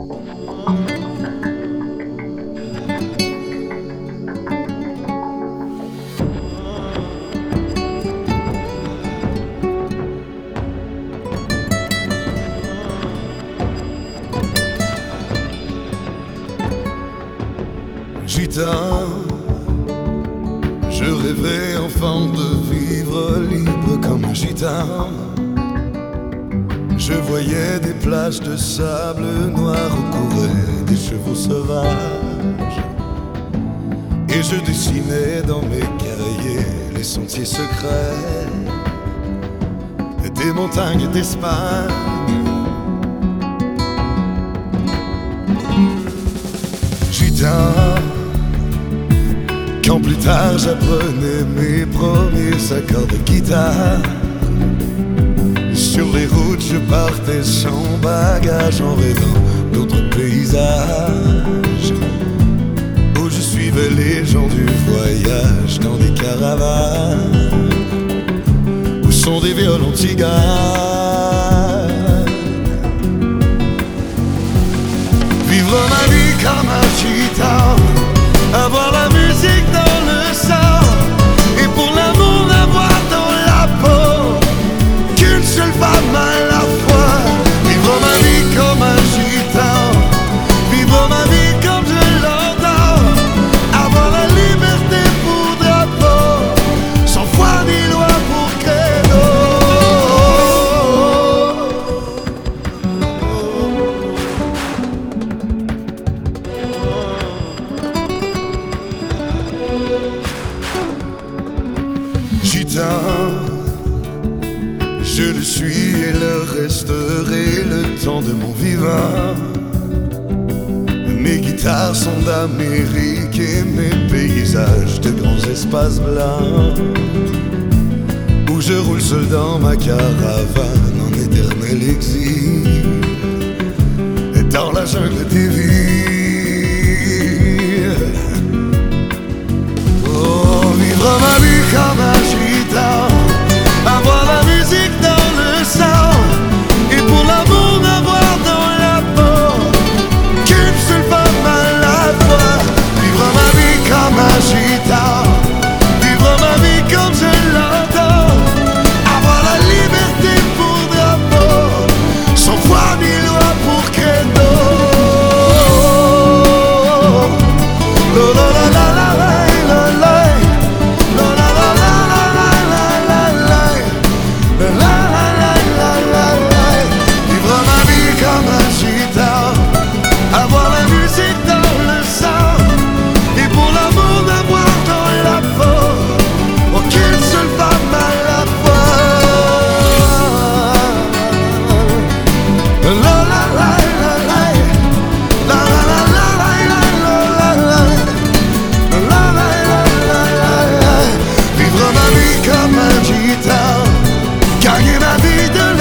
Gitan, je rêvais enfant de vivre libre comme un gitan. Je voyais des plages de sable noir où couraient des chevaux sauvages. Et je dessinais dans mes cahiers les sentiers secrets des montagnes d'Espagne. Gitan, quand plus tard j'apprenais mes premiers accords de guitare, sur les routes je partais sans bagage en rêvant d'autres paysages, où je suivais les gens du voyage dans des caravanes, où sont des violons tiganes. Vivre ma vie comme un gitan, avoir la musique dans le sang, et pour l'amour n'avoir dans la peau qu'une seule femme à la fois. Vivre ma vie comme un gitan, vivre ma vie comme je l'entends, avoir la liberté pour drapeau, sans foi ni loi pour credo. Gitan, je le suis et le resterai le temps de mon vivant. Mes guitares sont d'Amérique et mes paysages de grands espaces blancs, où je roule seul dans ma caravane en éternel exil, dans la jungle des villes. Oh, vivre ma vie comme un gitan, avoir la musique dans le sang, et pour l'amour n'avoir dans la peau qu'une seule femme à la fois. Vivre ma vie comme un gitan, vivre ma vie comme je l'entends, avoir la liberté pour drapeau, sans foi ni loi pour credo. Gagner ma vie de